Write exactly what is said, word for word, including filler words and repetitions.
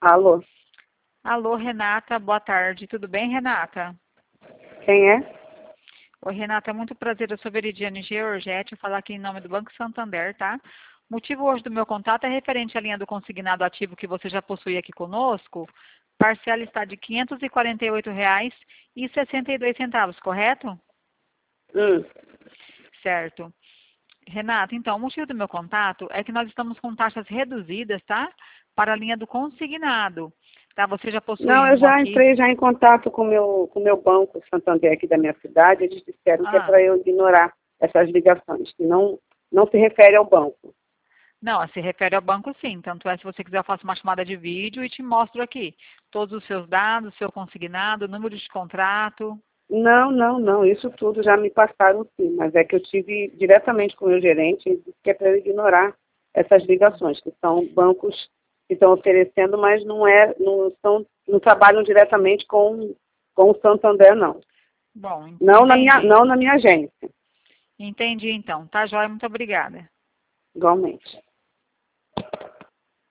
Alô? Alô, Renata, boa tarde. Tudo bem, Renata? Quem é? Oi, Renata, é muito prazer. Eu sou Veridiane Georgette, eu falar aqui em nome do Banco Santander, tá? O motivo hoje do meu contato é referente à linha do consignado ativo que você já possui aqui conosco. Parcela está de quinhentos e quarenta e oito reais e sessenta e dois centavos, correto? Hum. Certo. Renata, então, o motivo do meu contato é que nós estamos com taxas reduzidas, tá? Para a linha do consignado. Tá? Você já possui Não, eu um já aqui. entrei já em contato com meu, o meu banco Santander aqui da minha cidade. Eles disseram que é Ah, para eu ignorar essas ligações, que não, não se refere ao banco. não, se refere ao banco sim. Tanto é, se você quiser, eu faço uma chamada de vídeo e te mostro aqui todos os seus dados, seu consignado, número de contrato. Não, não, não, isso tudo já me passaram sim, mas é que eu tive diretamente com o meu gerente e disse que é para eu ignorar essas ligações, que são bancos que estão oferecendo, mas não, é, não, são, não trabalham diretamente com, com o Santander, não. Bom, Não na minha, entendi. não na minha agência, Entendi então. Tá, joia? Muito obrigada. igualmente.